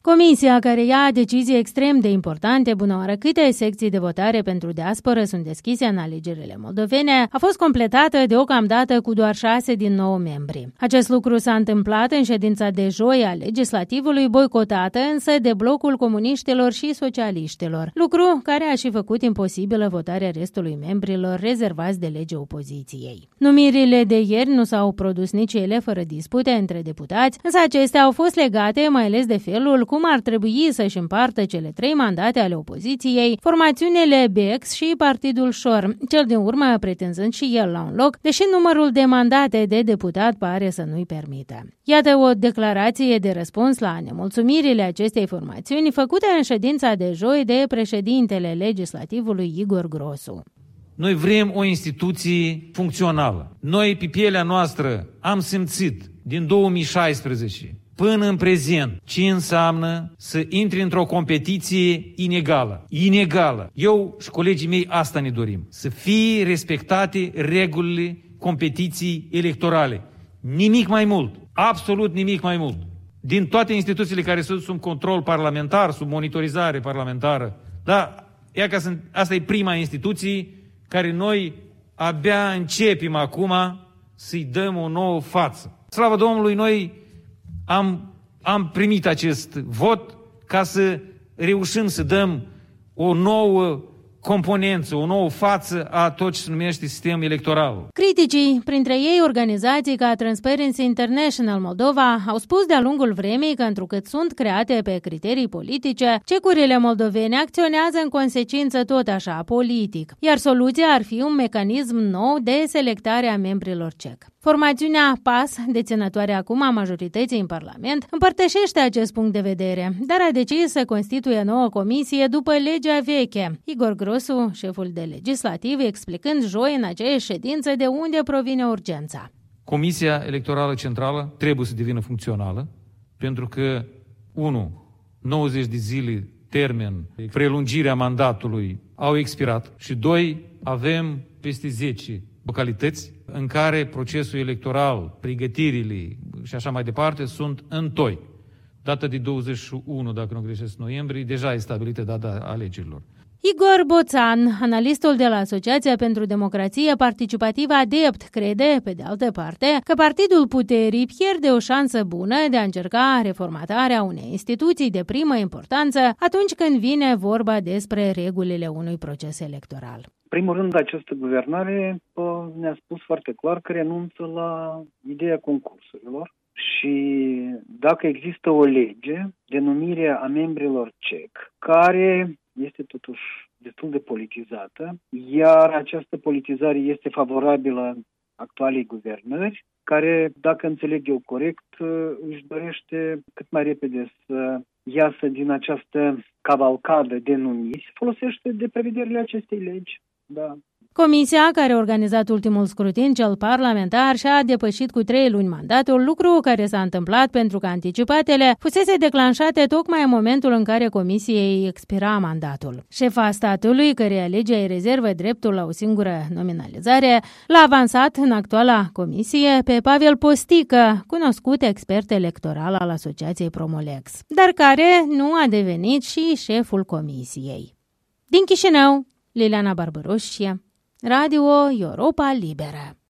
Comisia care ia decizii extrem de importante, bunăoară câte secții de votare pentru diasporă sunt deschise în alegerile moldovene, a fost completată deocamdată cu doar 6 din 9 membri. Acest lucru s-a întâmplat în ședința de joi a legislativului, boicotată însă de blocul comuniștilor și socialiștilor, lucru care a și făcut imposibilă votarea restului membrilor rezervați de lege opoziției. Numirile de ieri nu s-au produs nici ele fără dispute între deputați, însă acestea au fost legate mai ales de felul cum ar trebui să-și împartă cele 3 mandate ale opoziției, formațiunile BEX și Partidul Șor, cel din urmă pretinzând și el la un loc, deși numărul de mandate de deputat pare să nu-i permită. Iată o declarație de răspuns la nemulțumirile acestei formațiuni făcute în ședința de joi de președintele legislativului Igor Grosu. Noi vrem o instituție funcțională. Noi, pe pielea noastră, am simțit din 2016 până în prezent ce înseamnă să intri într-o competiție inegală. Inegală. Eu și colegii mei asta ne dorim. Să fie respectate regulile competiției electorale. Nimic mai mult. Absolut nimic mai mult. Din toate instituțiile care sunt sub control parlamentar, sub monitorizare parlamentară. Da, asta e prima instituție care noi abia începem acum să-i dăm o nouă față. Slavă Domnului, noi am primit acest vot ca să reușim să dăm o nouă componență, o nouă față a tot ce se numește sistem electoral. Criticii, printre ei organizații ca Transparency International Moldova, au spus de-a lungul vremii că întrucât sunt create pe criterii politice, cecurile moldovene acționează în consecință tot așa politic, iar soluția ar fi un mecanism nou de selectare a membrilor CEC. Formațiunea PAS, deținătoare acum a majorității în Parlament, împărtășește acest punct de vedere, dar a decis să constituie nouă comisie după legea veche. Igor Grosu, șeful de legislativ, explicând joi în aceeași ședință de unde provine urgența. Comisia Electorală Centrală trebuie să devină funcțională, pentru că, 1. 90 de zile termen, prelungirea mandatului au expirat și 2. Avem peste 10 localități în care procesul electoral, pregătirile și așa mai departe sunt întoi. Data de 21, dacă nu greșesc, noiembrie, deja e stabilită data alegerilor. Igor Boțan, analistul de la Asociația pentru Democrație Participativă Adept, crede, pe de altă parte, că Partidul Puterii pierde o șansă bună de a încerca reformatarea unei instituții de primă importanță atunci când vine vorba despre regulile unui proces electoral. În primul rând, această guvernare ne-a spus foarte clar că renunță la ideea concursurilor și dacă există o lege de numire a membrilor CEC, care este totuși destul de politizată, iar această politizare este favorabilă actualei guvernări, care, dacă înțeleg eu corect, își dorește cât mai repede să iasă din această cavalcadă de numiri, folosește de prevederile acestei legi. Da. Comisia, care a organizat ultimul scrutin, cel parlamentar, și-a depășit cu 3 luni mandatul, lucru care s-a întâmplat pentru că anticipatele fusese declanșate tocmai în momentul în care comisiei expira mandatul. Șefa statului, căreia legea îi rezervă dreptul la o singură nominalizare, l-a avansat în actuala comisie pe Pavel Postică, cunoscut expert electoral al Asociației Promolex, dar care nu a devenit și șeful comisiei. Din Chișinău, Liliana Barbăroșie, Radio Europa Liberă.